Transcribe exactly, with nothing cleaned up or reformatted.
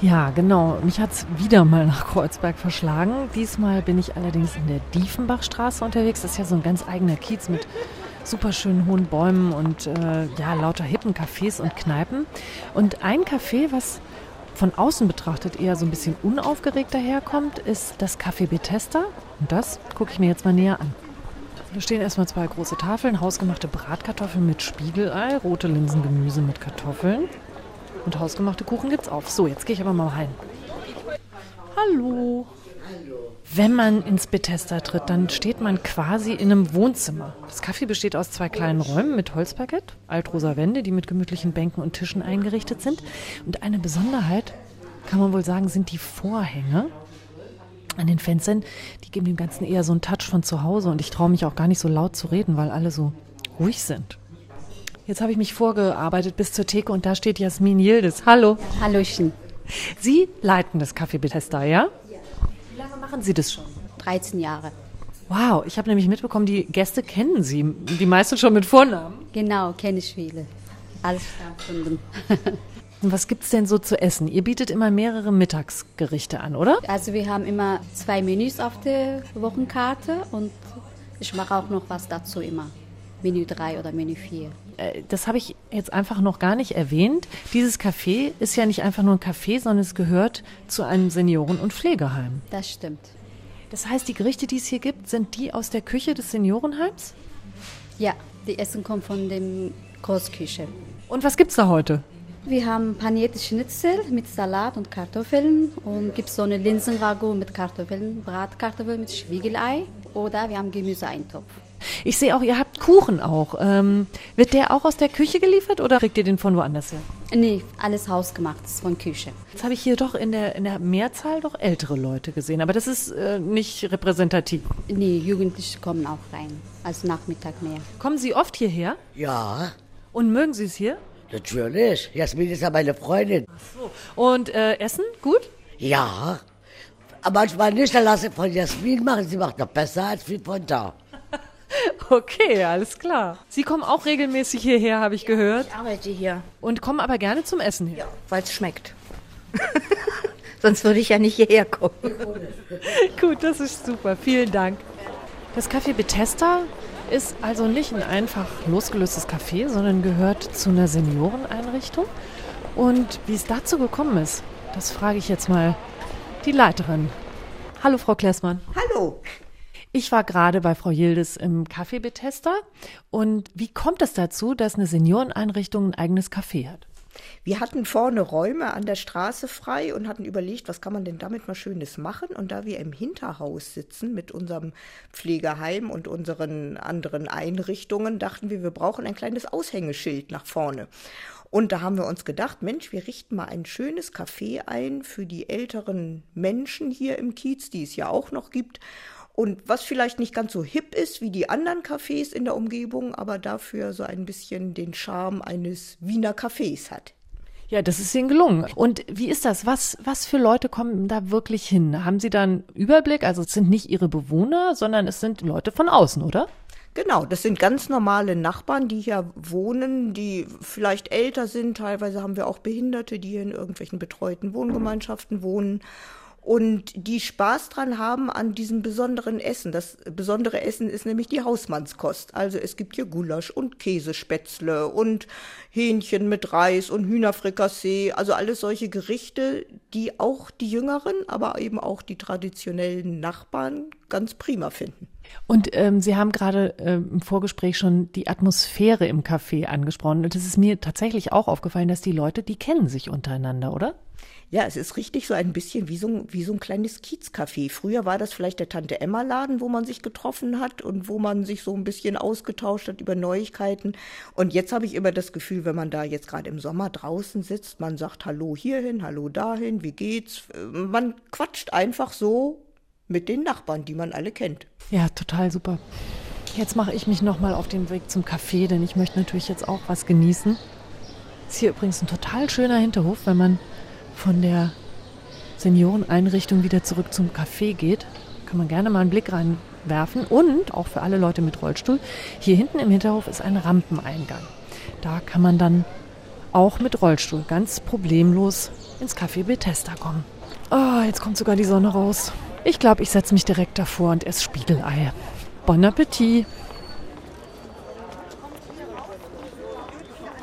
Ja, genau. Mich hat es wieder mal nach Kreuzberg verschlagen. Diesmal bin ich allerdings in der Diefenbachstraße unterwegs. Das ist ja so ein ganz eigener Kiez mit super schönen hohen Bäumen und äh, ja, lauter hippen Cafés und Kneipen. Und ein Café, was von außen betrachtet eher so ein bisschen unaufgeregt daherkommt, ist das Café Bethesda. Und das gucke ich mir jetzt mal näher an. Da stehen erstmal zwei große Tafeln, hausgemachte Bratkartoffeln mit Spiegelei, rote Linsengemüse mit Kartoffeln. Und hausgemachte Kuchen gibt's auch. So, jetzt gehe ich aber mal rein. Hallo. Hallo. Wenn man ins Bethesda tritt, dann steht man quasi in einem Wohnzimmer. Das Café besteht aus zwei kleinen Räumen mit Holzparkett, altrosa Wände, die mit gemütlichen Bänken und Tischen eingerichtet sind. Und eine Besonderheit, kann man wohl sagen, sind die Vorhänge an den Fenstern. Die geben dem Ganzen eher so einen Touch von zu Hause. Und ich traue mich auch gar nicht so laut zu reden, weil alle so ruhig sind. Jetzt habe ich mich vorgearbeitet bis zur Theke und da steht Jasmin Yildiz. Hallo. Hallöchen. Sie leiten das Café Bethesda, ja? Ja. Wie lange machen Sie das schon? dreizehn Jahre. Wow, ich habe nämlich mitbekommen, die Gäste kennen Sie. Die meisten schon mit Vornamen. Genau, kenne ich viele. Alles Stammkunden. Und was gibt's denn so zu essen? Ihr bietet immer mehrere Mittagsgerichte an, oder? Also wir haben immer zwei Menüs auf der Wochenkarte und ich mache auch noch was dazu immer. Menü drei oder Menü vier. Das habe ich jetzt einfach noch gar nicht erwähnt. Dieses Café ist ja nicht einfach nur ein Café, sondern es gehört zu einem Senioren- und Pflegeheim. Das stimmt. Das heißt, die Gerichte, die es hier gibt, sind die aus der Küche des Seniorenheims? Ja, die Essen kommen von der Großküche. Und was gibt's da heute? Wir haben panierte Schnitzel mit Salat und Kartoffeln und gibt so eine Linsenragout mit Kartoffeln, Bratkartoffeln mit Spiegelei oder wir haben Gemüseeintopf. Ich sehe auch, ihr habt Kuchen auch. Ähm, wird der auch aus der Küche geliefert oder kriegt ihr den von woanders her? Nee, alles hausgemacht, ist von Küche. Jetzt habe ich hier doch in der, in der Mehrzahl doch ältere Leute gesehen, aber das ist äh, nicht repräsentativ. Nee, Jugendliche kommen auch rein, also Nachmittag mehr. Kommen Sie oft hierher? Ja. Und mögen Sie es hier? Natürlich. Jasmin ist ja meine Freundin. Ach so. Und äh, Essen? Gut? Ja. Aber manchmal nicht, dann lasse ich von Jasmin machen. Sie macht noch besser als viel von da. Okay, alles klar. Sie kommen auch regelmäßig hierher, habe ich gehört. Ich arbeite hier. Und kommen aber gerne zum Essen her. Ja, weil es schmeckt. Sonst würde ich ja nicht hierher kommen. Gut, das ist super. Vielen Dank. Das Café Bethesda ist also nicht ein einfach losgelöstes Café, sondern gehört zu einer Senioreneinrichtung. Und wie es dazu gekommen ist, das frage ich jetzt mal die Leiterin. Hallo, Frau Klessmann. Hallo. Ich war gerade bei Frau Yildiz im Café Bethesda. Und wie kommt es dazu, dass eine Senioreneinrichtung ein eigenes Café hat? Wir hatten vorne Räume an der Straße frei und hatten überlegt, was kann man denn damit mal Schönes machen. Und da wir im Hinterhaus sitzen mit unserem Pflegeheim und unseren anderen Einrichtungen, dachten wir, wir brauchen ein kleines Aushängeschild nach vorne. Und da haben wir uns gedacht, Mensch, wir richten mal ein schönes Café ein für die älteren Menschen hier im Kiez, die es ja auch noch gibt. Und was vielleicht nicht ganz so hip ist wie die anderen Cafés in der Umgebung, aber dafür so ein bisschen den Charme eines Wiener Cafés hat. Ja, das ist Ihnen gelungen. Und wie ist das? Was, was für Leute kommen da wirklich hin? Haben Sie da einen Überblick? Also es sind nicht Ihre Bewohner, sondern es sind Leute von außen, oder? Genau, das sind ganz normale Nachbarn, die hier wohnen, die vielleicht älter sind. Teilweise haben wir auch Behinderte, die hier in irgendwelchen betreuten Wohngemeinschaften wohnen. Und die Spaß dran haben an diesem besonderen Essen. Das besondere Essen ist nämlich die Hausmannskost. Also es gibt hier Gulasch und Käsespätzle und Hähnchen mit Reis und Hühnerfrikassee. Also alles solche Gerichte, die auch die Jüngeren, aber eben auch die traditionellen Nachbarn ganz prima finden. Und ähm, Sie haben gerade ähm, im Vorgespräch schon die Atmosphäre im Café angesprochen. Und es ist mir tatsächlich auch aufgefallen, dass die Leute, die kennen sich untereinander, oder? Ja, es ist richtig so ein bisschen wie so ein, wie so ein kleines Kiezcafé. Früher war das vielleicht der Tante-Emma-Laden, wo man sich getroffen hat und wo man sich so ein bisschen ausgetauscht hat über Neuigkeiten. Und jetzt habe ich immer das Gefühl, wenn man da jetzt gerade im Sommer draußen sitzt, man sagt Hallo hierhin, Hallo dahin, wie geht's? Man quatscht einfach so mit den Nachbarn, die man alle kennt. Ja, total super. Jetzt mache ich mich nochmal auf den Weg zum Café, denn ich möchte natürlich jetzt auch was genießen. Ist hier übrigens ein total schöner Hinterhof, wenn man von der Senioreneinrichtung wieder zurück zum Café geht. Kann man gerne mal einen Blick reinwerfen. Und auch für alle Leute mit Rollstuhl, hier hinten im Hinterhof ist ein Rampeneingang. Da kann man dann auch mit Rollstuhl ganz problemlos ins Café Bethesda kommen. Oh, jetzt kommt sogar die Sonne raus. Ich glaube, ich setze mich direkt davor und esse Spiegelei. Bon Appetit!